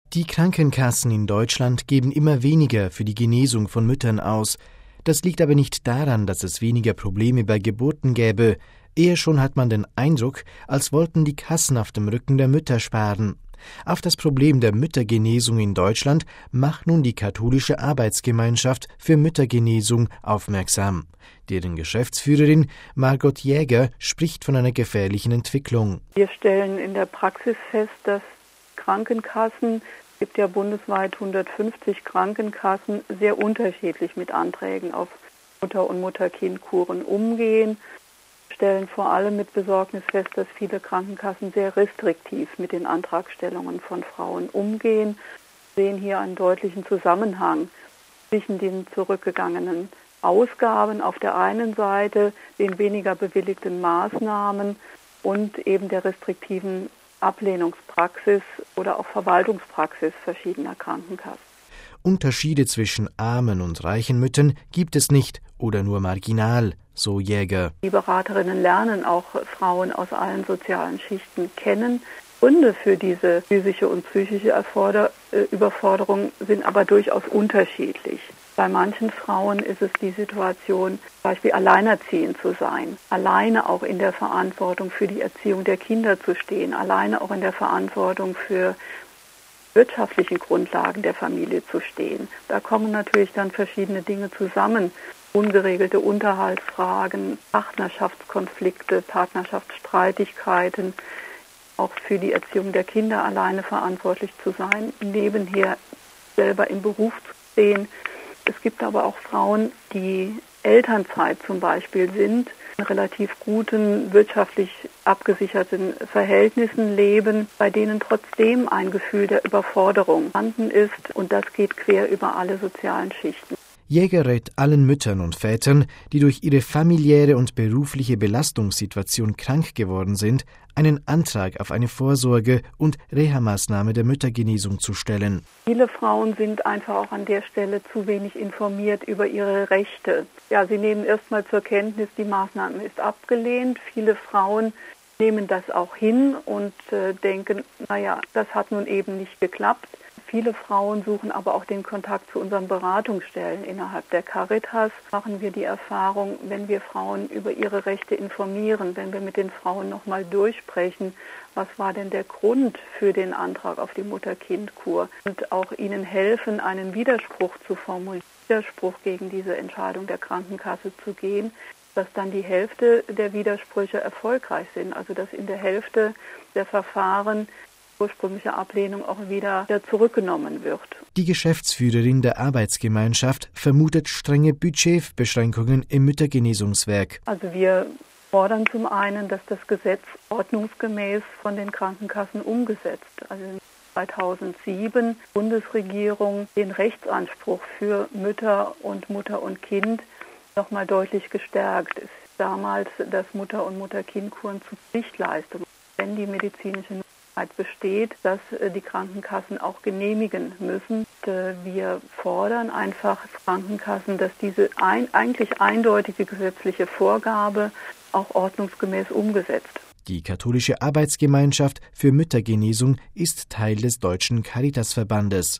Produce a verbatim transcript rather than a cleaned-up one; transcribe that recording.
Die Krankenkassen in Deutschland geben immer weniger für die Genesung von Müttern aus. Das liegt aber nicht daran, dass es weniger Probleme bei Geburten gäbe. Eher schon hat man den Eindruck, als wollten die Kassen auf dem Rücken der Mütter sparen. Auf das Problem der Müttergenesung in Deutschland macht nun die Katholische Arbeitsgemeinschaft für Müttergenesung aufmerksam. Deren Geschäftsführerin Margot Jäger spricht von einer gefährlichen Entwicklung. Wir stellen in der Praxis fest, dass Krankenkassen, es gibt ja bundesweit hundertfünfzig Krankenkassen, sehr unterschiedlich mit Anträgen auf Mutter- und Mutter-Kind-Kuren umgehen. Wir stellen vor allem mit Besorgnis fest, dass viele Krankenkassen sehr restriktiv mit den Antragstellungen von Frauen umgehen. Wir sehen hier einen deutlichen Zusammenhang zwischen den zurückgegangenen Ausgaben auf der einen Seite, den weniger bewilligten Maßnahmen und eben der restriktiven Ablehnungspraxis oder auch Verwaltungspraxis verschiedener Krankenkassen. Unterschiede zwischen armen und reichen Müttern gibt es nicht oder nur marginal, so Jäger. Die Beraterinnen lernen auch Frauen aus allen sozialen Schichten kennen. Gründe für diese physische und psychische Erforder- äh, Überforderung sind aber durchaus unterschiedlich. Bei manchen Frauen ist es die Situation, zum Beispiel alleinerziehend zu sein, alleine auch in der Verantwortung für die Erziehung der Kinder zu stehen, alleine auch in der Verantwortung für wirtschaftlichen Grundlagen der Familie zu stehen. Da kommen natürlich dann verschiedene Dinge zusammen. Ungeregelte Unterhaltsfragen, Partnerschaftskonflikte, Partnerschaftsstreitigkeiten, auch für die Erziehung der Kinder alleine verantwortlich zu sein, nebenher selber im Beruf zu stehen. Es gibt aber auch Frauen, die Elternzeit zum Beispiel sind, in relativ guten, wirtschaftlich abgesicherten Verhältnissen leben, bei denen trotzdem ein Gefühl der Überforderung vorhanden ist, und das geht quer über alle sozialen Schichten. Jäger rät allen Müttern und Vätern, die durch ihre familiäre und berufliche Belastungssituation krank geworden sind, einen Antrag auf eine Vorsorge- und Reha-Maßnahme der Müttergenesung zu stellen. Viele Frauen sind einfach auch an der Stelle zu wenig informiert über ihre Rechte. Ja, sie nehmen erstmal zur Kenntnis, die Maßnahme ist abgelehnt. Viele Frauen nehmen das auch hin und äh, denken, naja, das hat nun eben nicht geklappt. Viele Frauen suchen aber auch den Kontakt zu unseren Beratungsstellen innerhalb der Caritas. Machen wir die Erfahrung, wenn wir Frauen über ihre Rechte informieren, wenn wir mit den Frauen nochmal durchsprechen, was war denn der Grund für den Antrag auf die Mutter-Kind-Kur, und auch ihnen helfen, einen Widerspruch zu formulieren, Widerspruch gegen diese Entscheidung der Krankenkasse zu gehen, dass dann die Hälfte der Widersprüche erfolgreich sind, also dass in der Hälfte der Verfahren ursprüngliche Ablehnung auch wieder zurückgenommen wird. Die Geschäftsführerin der Arbeitsgemeinschaft vermutet strenge Budgetbeschränkungen im Müttergenesungswerk. Also wir fordern zum einen, dass das Gesetz ordnungsgemäß von den Krankenkassen umgesetzt. Also zweitausendsieben Bundesregierung den Rechtsanspruch für Mütter und Mutter und Kind nochmal deutlich gestärkt. Es ist damals, dass Mutter- und Mutter-Kind-Kuren zu Pflichtleistungen, wenn die medizinische besteht, dass die Krankenkassen auch genehmigen müssen. Wir fordern einfach Krankenkassen, dass diese ein, eigentlich eindeutige gesetzliche Vorgabe auch ordnungsgemäß umgesetzt. Die Katholische Arbeitsgemeinschaft für Müttergenesung ist Teil des Deutschen Caritasverbandes.